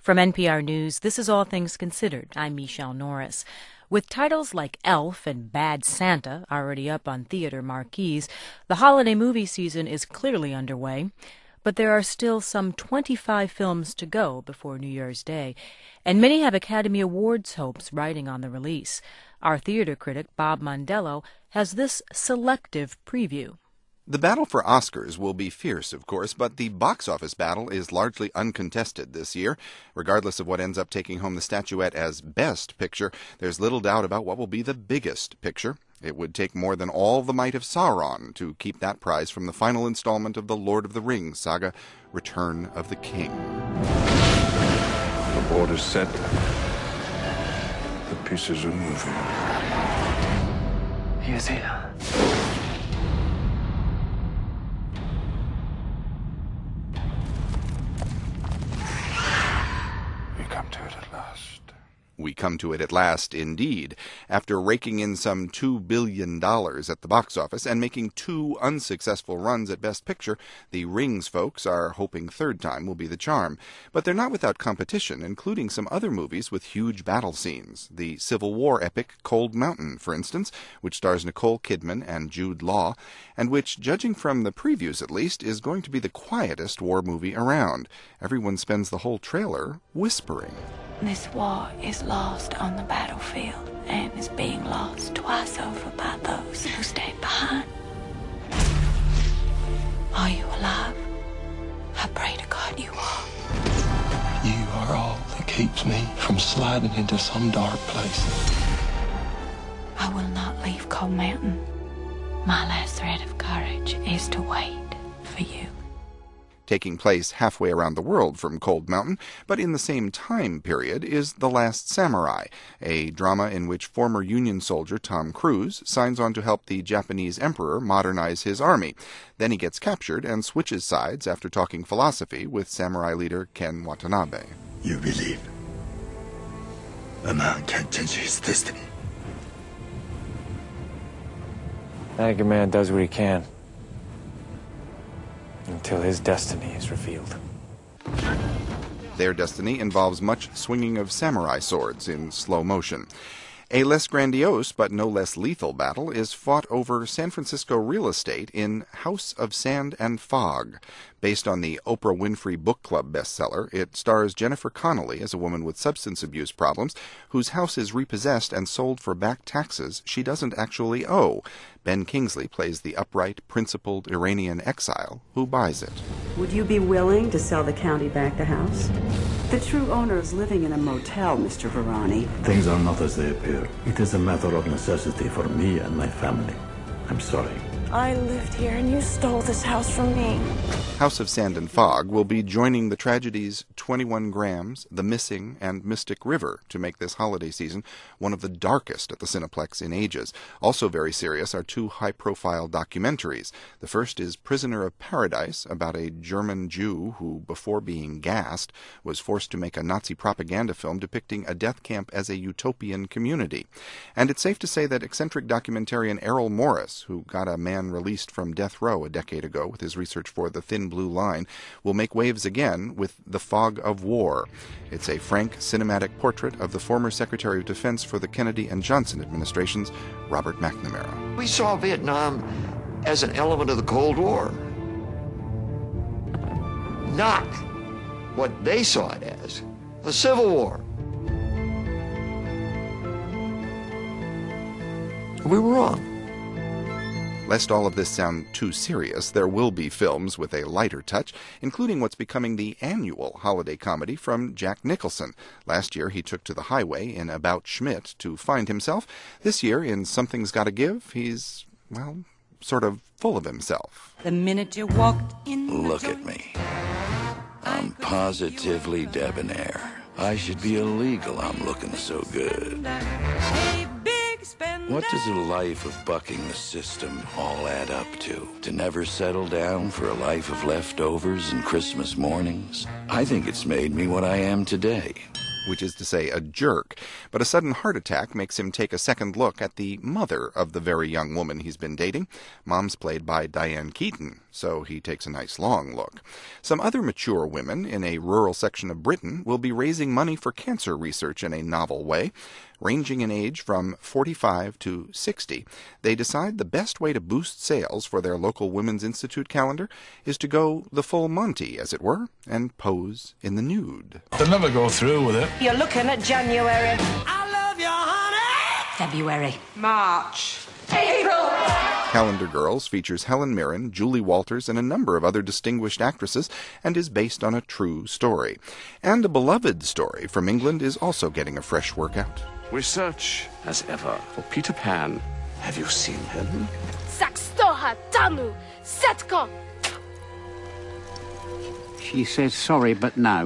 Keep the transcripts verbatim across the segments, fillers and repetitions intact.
From N P R News, this is All Things Considered. I'm Michelle Norris. With titles like Elf and Bad Santa already up on theater marquees, the holiday movie season is clearly underway. But there are still some twenty-five films to go before New Year's Day, and many have Academy Awards hopes riding on the release. Our theater critic, Bob Mondello, has this selective preview. The battle for Oscars will be fierce, of course, but the box office battle is largely uncontested this year. Regardless of what ends up taking home the statuette as Best Picture, there's little doubt about what will be the biggest picture. It would take more than all the might of Sauron to keep that prize from the final installment of the Lord of the Rings saga, Return of the King. The board is set. The pieces are moving. He is here. We come to it at last. We come to it at last, indeed. After raking in some two billion dollars at the box office and making two unsuccessful runs at Best Picture, the Rings folks are hoping third time will be the charm. But they're not without competition, including some other movies with huge battle scenes. The Civil War epic Cold Mountain, for instance, which stars Nicole Kidman and Jude Law, and which, judging from the previews at least, is going to be the quietest war movie around. Everyone spends the whole trailer whispering. This war is lost on the battlefield and is being lost twice over by those who stay behind. Are you alive? I pray to God you are. You are all that keeps me from sliding into some dark place. I will not leave Cold Mountain. My last thread of courage is to wait for you. Taking place halfway around the world from Cold Mountain, but in the same time period, is The Last Samurai, a drama in which former Union soldier Tom Cruise signs on to help the Japanese emperor modernize his army. Then he gets captured and switches sides after talking philosophy with samurai leader Ken Watanabe. You believe a man can change his destiny? I think a man does what he can, until his destiny is revealed. Their destiny involves much swinging of samurai swords in slow motion. A less grandiose but no less lethal battle is fought over San Francisco real estate in House of Sand and Fog. Based on the Oprah Winfrey Book Club bestseller, it stars Jennifer Connelly as a woman with substance abuse problems whose house is repossessed and sold for back taxes she doesn't actually owe. Ben Kingsley plays the upright, principled Iranian exile who buys it. Would you be willing to sell the county back the house? The true owner is living in a motel, Mister Varani. Things are not as they appear. It is a matter of necessity for me and my family. I'm sorry. I lived here and you stole this house from me. House of Sand and Fog will be joining the tragedies twenty-one grams, The Missing, and Mystic River to make this holiday season one of the darkest at the Cineplex in ages. Also very serious are two high-profile documentaries. The first is Prisoner of Paradise, about a German Jew who, before being gassed, was forced to make a Nazi propaganda film depicting a death camp as a utopian community. And it's safe to say that eccentric documentarian Errol Morris, who got a man released from death row a decade ago with his research for The Thin Blue Line, will make waves again with The Fog of War. It's a frank, cinematic portrait of the former Secretary of Defense for the Kennedy and Johnson administrations, Robert McNamara. We saw Vietnam as an element of the Cold War, not what they saw it as, a civil war. We were wrong. Lest all of this sound too serious, there will be films with a lighter touch, including what's becoming the annual holiday comedy from Jack Nicholson. Last year he took to the highway in About Schmidt to find himself. This year in Something's Gotta Give, he's, well, sort of full of himself. The minute you walked in... Look at me. I'm positively debonair. I should be illegal, I'm looking so good. What does a life of bucking the system all add up to? To never settle down for a life of leftovers and Christmas mornings? I think it's made me what I am today. which is to say a jerk, but a sudden heart attack makes him take a second look at the mother of the very young woman he's been dating. Mom's played by Diane Keaton, so he takes a nice long look. Some other mature women in a rural section of Britain will be raising money for cancer research in a novel way. Ranging in age from forty-five to sixty, they decide the best way to boost sales for their local Women's Institute calendar is to go the full Monty, as it were, and pose in the nude. They'll never go through with it. You're looking at January. I love you, honey. February. March. April. Calendar Girls features Helen Mirren, Julie Walters, and a number of other distinguished actresses, and is based on a true story. And a beloved story from England is also getting a fresh workout. We search, as ever, for Peter Pan. Have you seen him? Saxtoha Tanu Setko. She says sorry, but no.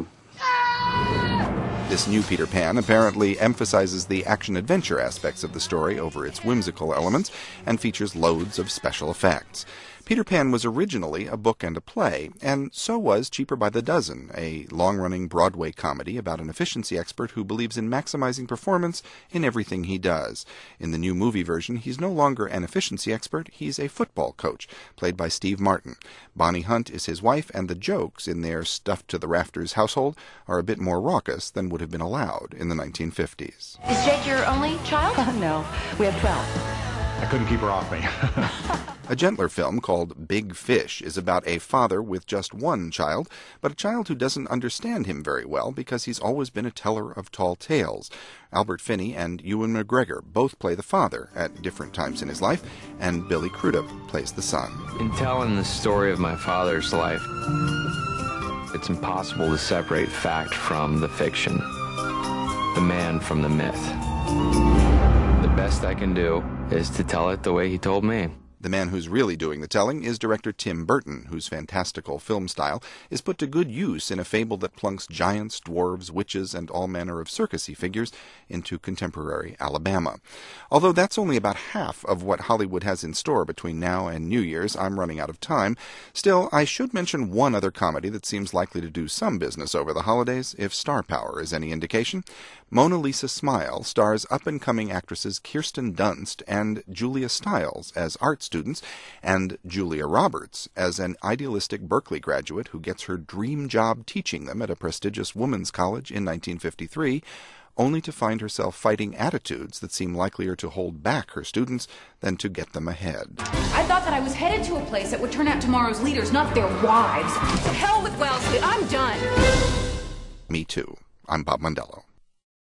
This new Peter Pan apparently emphasizes the action-adventure aspects of the story over its whimsical elements and features loads of special effects. Peter Pan was originally a book and a play, and so was Cheaper by the Dozen, a long-running Broadway comedy about an efficiency expert who believes in maximizing performance in everything he does. In the new movie version, he's no longer an efficiency expert, he's a football coach, played by Steve Martin. Bonnie Hunt is his wife, and the jokes in their stuffed-to-the-rafters household are a bit more raucous than would have been allowed in the nineteen fifties. Is Jake your only child? No, we have twelve. I couldn't keep her off me. A gentler film called Big Fish is about a father with just one child, but a child who doesn't understand him very well because he's always been a teller of tall tales. Albert Finney and Ewan McGregor both play the father at different times in his life, and Billy Crudup plays the son. In telling the story of my father's life, it's impossible to separate fact from the fiction, the man from the myth. The best I can do is to tell it the way he told me. The man who's really doing the telling is director Tim Burton, whose fantastical film style is put to good use in a fable that plunks giants, dwarves, witches, and all manner of circusy figures into contemporary Alabama. Although that's only about half of what Hollywood has in store between now and New Year's, I'm running out of time. Still, I should mention one other comedy that seems likely to do some business over the holidays, if star power is any indication. Mona Lisa Smile stars up-and-coming actresses Kirsten Dunst and Julia Stiles as art students, and Julia Roberts as an idealistic Berkeley graduate who gets her dream job teaching them at a prestigious women's college in nineteen fifty-three, only to find herself fighting attitudes that seem likelier to hold back her students than to get them ahead. I thought that I was headed to a place that would turn out tomorrow's leaders, not their wives. To hell with Wellesley, I'm done. Me too. I'm Bob Mondello.